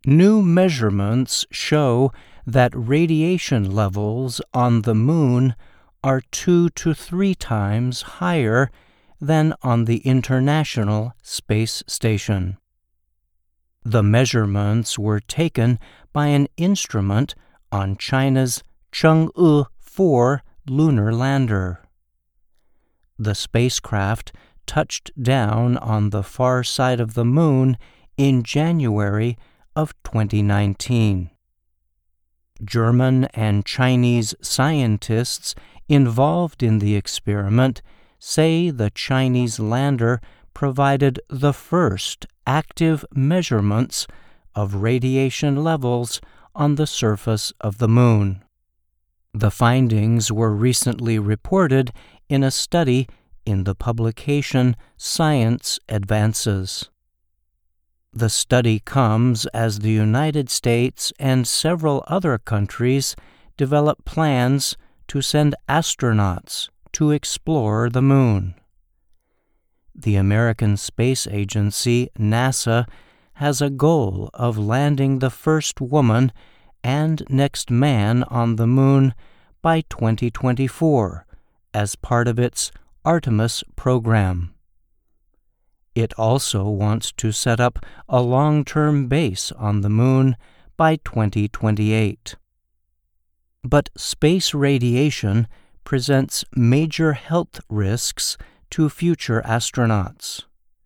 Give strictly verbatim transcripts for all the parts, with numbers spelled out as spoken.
New measurements show that radiation levels on the Moon are two to three times higher than on the International Space Station. The measurements were taken by an instrument on China's Chang'e four lunar lander. The spacecraft touched down on the far side of the Moon in January of twenty nineteen. German and Chinese scientists involved in the experiment say the Chinese lander provided the first active measurements of radiation levels on the surface of the Moon. The findings were recently reported in a study in the publication Science Advances. The study comes as the United States and several other countries develop plans to send astronauts to explore the Moon. The American Space Agency, NASA, has a goal of landing the first woman and next man on the Moon by twenty twenty-four as part of its Artemis program. It also wants to set up a long-term base on the Moon by twenty twenty-eight. But space radiation presents major health risks to future astronauts.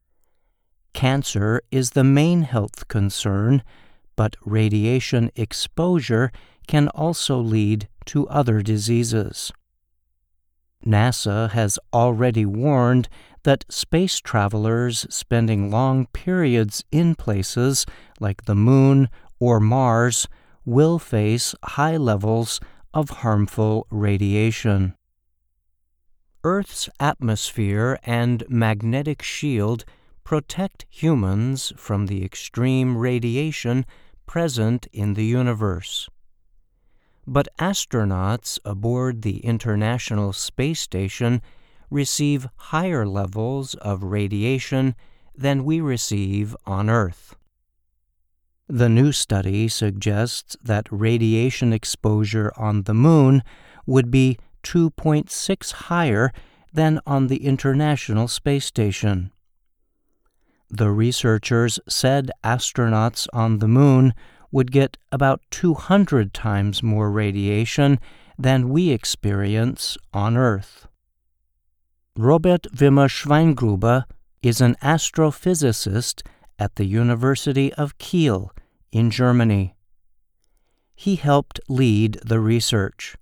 Cancer is the main health concern, but radiation exposure can also lead to other diseases. NASA has already warned that space travelers spending long periods in places like the Moon or Mars will face high levels of harmful radiation. Earth's atmosphere and magnetic shield protect humans from the extreme radiation present in the universe. But astronauts aboard the International Space Station receive higher levels of radiation than we receive on Earth. The new study suggests that radiation exposure on the Moon would be two point six higher than on the International Space Station. The researchers said astronauts on the Moon would get about two hundred times more radiation than we experience on Earth. Robert Wimmer Schweingruber is an astrophysicist at the University of Kiel in Germany. He helped lead the research.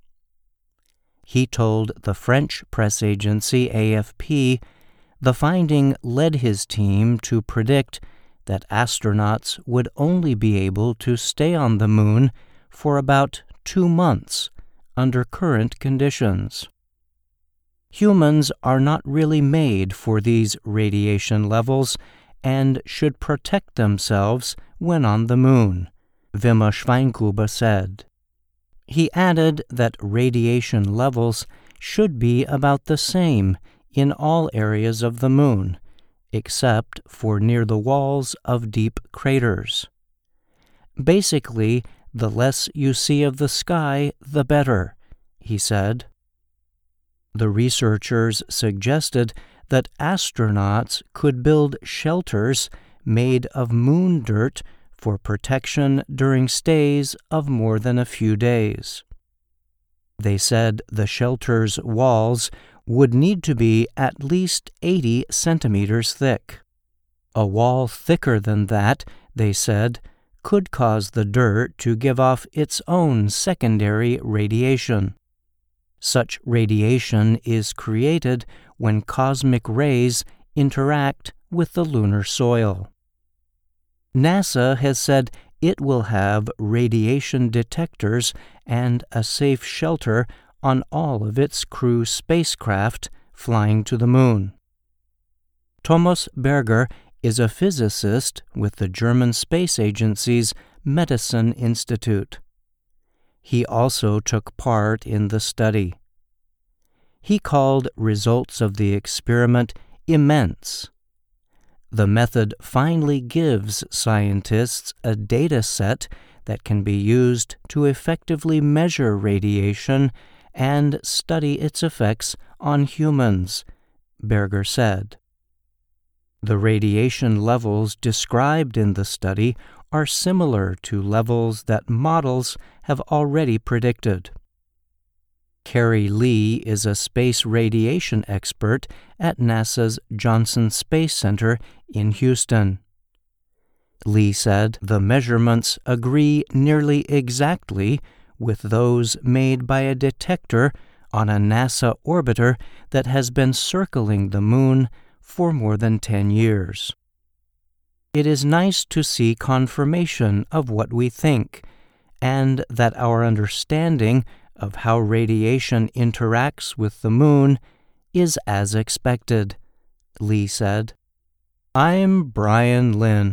He told the French press agency A F P the finding led his team to predict that astronauts would only be able to stay on the Moon for about two months under current conditions. Humans are not really made for these radiation levels and should protect themselves when on the Moon, Wimmer Schweingruber said. He added that radiation levels should be about the same in all areas of the Moon, except for near the walls of deep craters. Basically, the less you see of the sky, the better, he said. The researchers suggested that astronauts could build shelters made of moon dirt for protection during stays of more than a few days. They said the shelter's walls would need to be at least eighty centimeters thick. A wall thicker than that, they said, could cause the dirt to give off its own secondary radiation. Such radiation is created when cosmic rays interact with the lunar soil. NASA has said it will have radiation detectors and a safe shelter on all of its crew spacecraft flying to the Moon. Thomas Berger is a physicist with the German Space Agency's Medicine Institute. He also took part in the study. He called results of the experiment immense. The method finally gives scientists a data set that can be used to effectively measure radiation and study its effects on humans, Berger said. The radiation levels described in the study are similar to levels that models have already predicted. Carrie Lee is a space radiation expert at NASA's Johnson Space Center in Houston. Lee said the measurements agree nearly exactly with those made by a detector on a NASA orbiter that has been circling the Moon for more than ten years. It is nice to see confirmation of what we think, and that our understanding of how radiation interacts with the Moon is as expected, Lee said. I'm Brian Lynn.